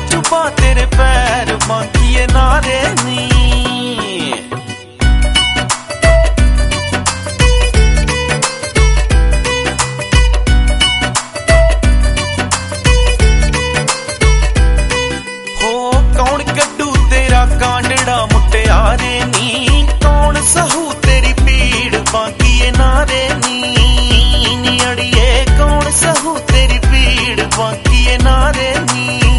चुपा तेरे पैर बांकिए नारे नी। हो कौन कड्डू तेरा कांडड़ा मुटियारे नी, कौन सहू तेरी पीड़ बांकिए नारे नी। नी अड़िए कौन सहू तेरी पीड़ बांकिए नारे नी।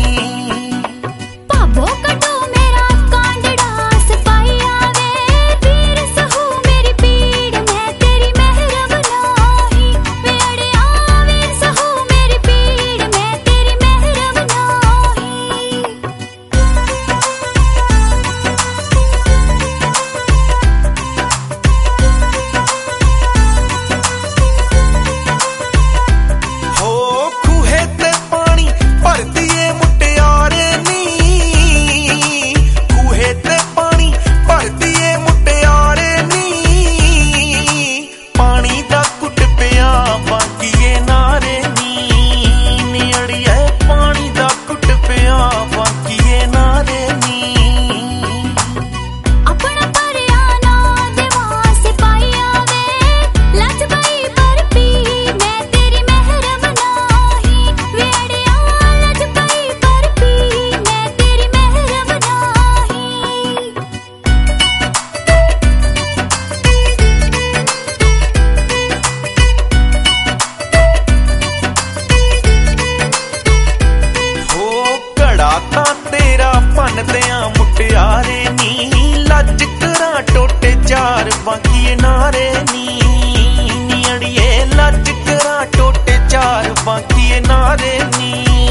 मुटियारे नी लज करा टोटे चार बांकिए नारे नी। नी अड़िए लज करा टोटे चार बांकिए नारे नी।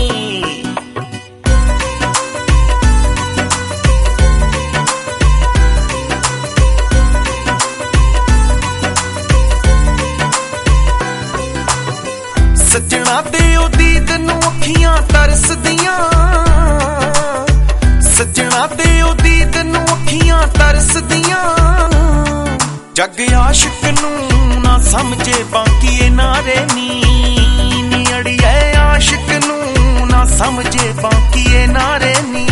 सजना दे ओ दीद नू अखियां तरसदियां, सजना दे ओ दीद नू अखियां तरसदियां। जग आशिक नू ना समझे बांकिए नारे नी। नी अड़िए आशिक नू ना समझे बांकिए नारे नी।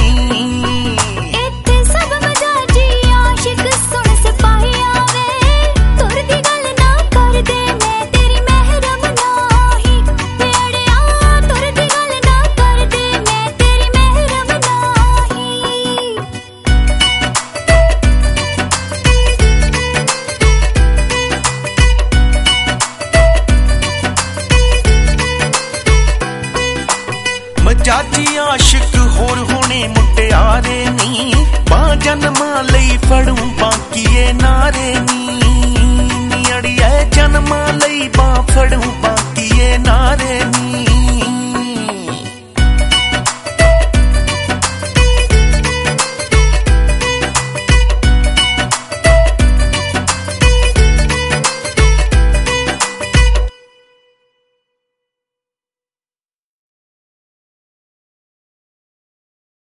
जाजी आशिक होर होने मुटियारे नी, बां जन्मा लई फड़ू बांकिए नारे नी। नी अड़िए जन्मा लई बां फड़ू बांकिए नारे नी।